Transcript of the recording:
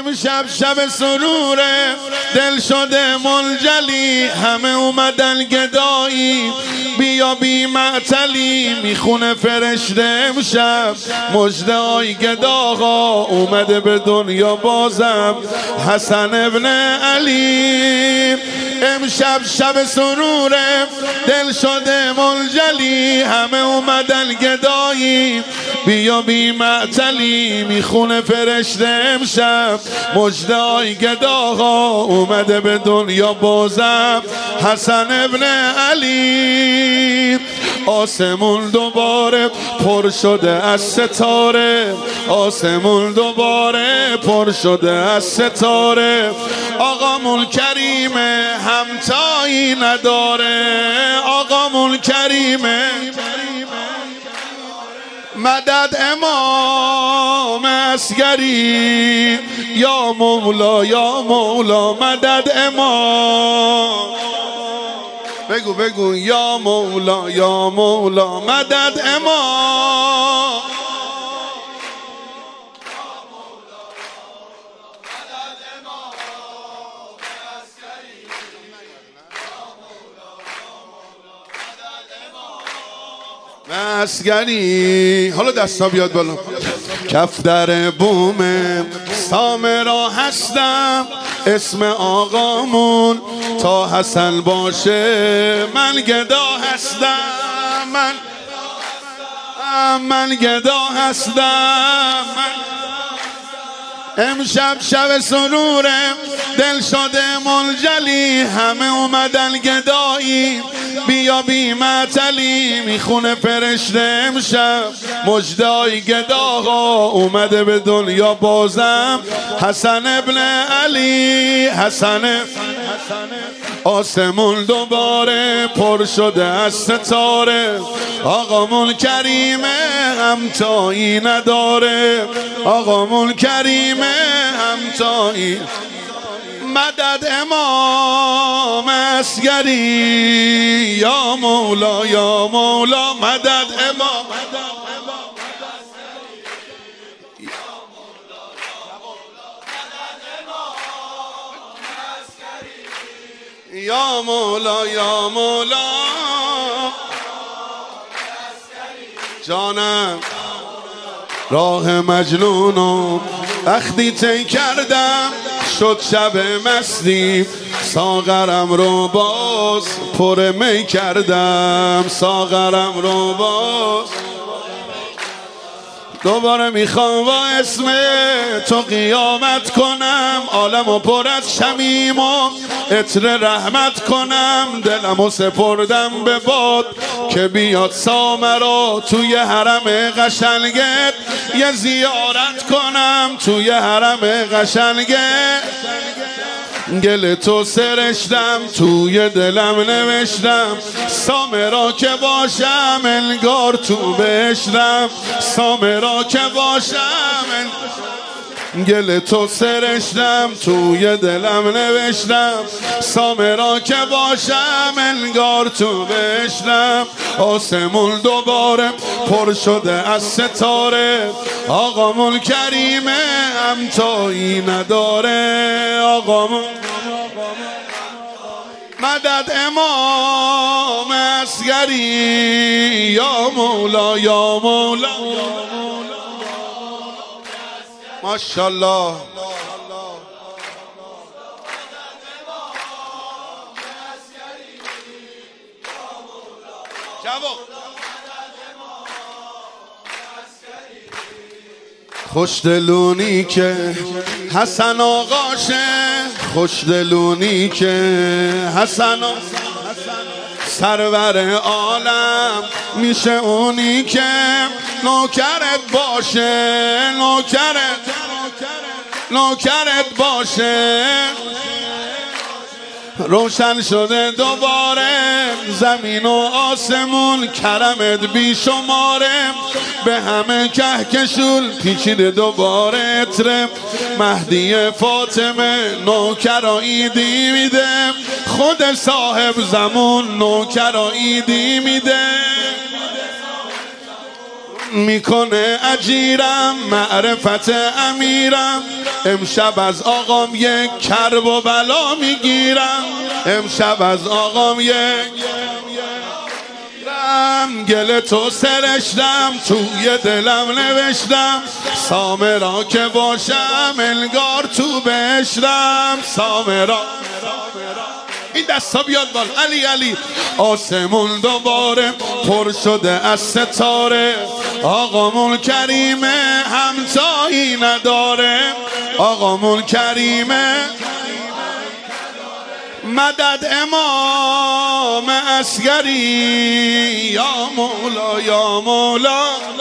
امشب شب سروره دل شده منجلی، همه اومدن گدایی بیا بی معطلی، میخونه فرشته امشب مژده های گداها اومده به دنیا بازم حسن ابن علی. امشب شب سروره دل شده منجلی، همه اومدن گدایی بیا بی معطلی، میخونه فرشته امشب مژده های گداها اومده به دنیا بازم حسن ابن علی. آسمون دوباره پر شده از ستاره، آسمون دوباره پر شده از ستاره، آقامون کریمه همتایی نداره، آقامون کریمه مدد امام اصغری، یا مولا یا مولا مدد امام، بگو بگو یا مولا یا مولا مدد امام. اصغری حالا دستا بیاد بالا. کف در بوم سامرا هستم، اسم آقامون تا حسن باشه من گدا هستم، من گدا هستم. امشب شب سروره دل شده منجلی، همه اومدن گدایی بیا بی معطلی، میخونه فرشته امشب مژده‌ای گداها اومده به دنیا بازم حسن ابن علی. حسن آسمون دوباره پر شده از ستاره، آقامون کریمه همتایی نداره، آقامون کریمه همتایی مدد امام اصغری، یا مولا یا مولا مدد امام، یا مولا یا مولا جانم. راه مجنونم وقتی طی کردم شد شب مستی، ساغرم رو باز پر می کردم، ساغرم رو باز دوباره میخوام با اسم تو قیامت کنم، عالمو پر از شمیم و عطر رحمت کنم، دلمو سپردم به باد که بیاد سامرا توی حرم قشنگت یه زیارت کنم، توی حرم قشنگت گل تو سرشتم توی دلم نوشتم، سامرا که باشم انگار تو بهشتم، سامرا که باشم گل تو سرشتم توی دلم نوشتم، سامرا که باشم انگار تو بهشتم. آسمون دوباره پر شده از ستاره، آقامون کریمه همتایی نداره، آقامون مدد امام اصغری، یا مولا یا مولا ماشاءالله. خوشدلونی که حسن آقاشه، خوشدلونی که حسن سرور عالم میشه، اونی که نوکرت باشه، نوکرت باشه. روشن شده دوباره زمین و آسمون، کرمت بی شماره به همه کهکشون پیچیده دوباره عطر مهدی فاطمه، نوکر عیدی میده خود صاحب زمان، نوکر عیدی میده میکنه اجیرم معرفت امیرم. امشب از آقام یک کرب و بلا میگیرم. امشب از آقام یک گل تو سرشتم توی دلم نوشتم. سامرا که باشم انگار تو بهشتم. سامرا این دستا بیاد بال علی علی. آسمون دوباره پر شده از ستاره. آقامون کریمه همتایی نداره. آقامون کریمه مدد امام اصغری. یا مولا یا مولا